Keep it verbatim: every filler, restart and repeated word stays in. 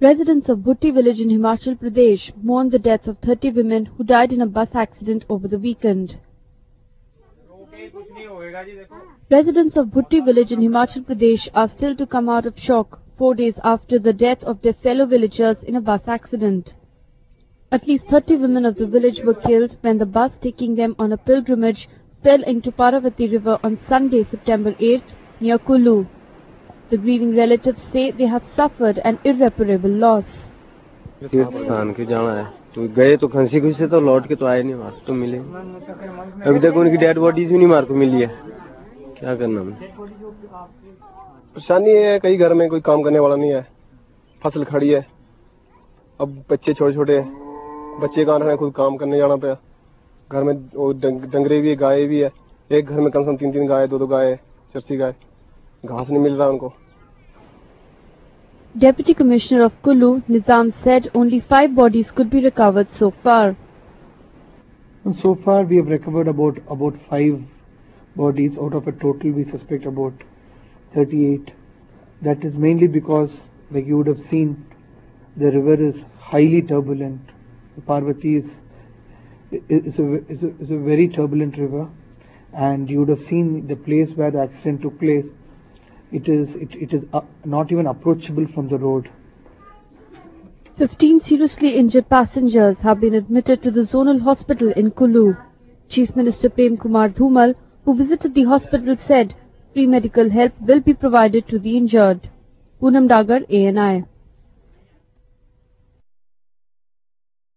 Residents of Bhutti village in Himachal Pradesh mourn the death of thirty women who died in a bus accident over the weekend. Residents of Bhutti village in Himachal Pradesh are still to come out of shock four days after the death of their fellow villagers in a bus accident. At least thirty women of the village were killed when the bus taking them on a pilgrimage fell into Parvati river on Sunday, September eighth, near Kullu. The grieving relatives say they have suffered an irreparable loss. स्थान के जाना है तो गए तो खंसी खुशी से तो लौट के तो आए नहीं, मार तो मिले अभी तक उनकी डेड बॉडीज भी नहीं मार को मिली है। क्या करना है? परेशानी है, कई घर में कोई काम करने वाला नहीं है, फसल खड़ी है, अब बच्चे छोटे छोटे हैं, बच्चे कहाँ रहे, खुद काम करने जाना पे, घर में डंगरे भी है, गाय भी है, एक घर में कम से कम तीन तीन गाय, दो दो गाय, जर्सी गाय, घास नहीं मिल रहा उनको। Deputy Commissioner of Kullu, Nizam, said only five bodies could be recovered so far. So far we have recovered about about five bodies out of a total we suspect about thirty-eight. That is mainly because, like you would have seen, the river is highly turbulent. The Parvati is is a, is a, is a very turbulent river, and you would have seen the place where the accident took place. It is it, it is uh, not even approachable from the road. Fifteen seriously injured passengers have been admitted to the zonal hospital in Kullu. Chief Minister Prem Kumar Dhumal, who visited the hospital, said free medical help will be provided to the injured. Poonam Dagar, A N I.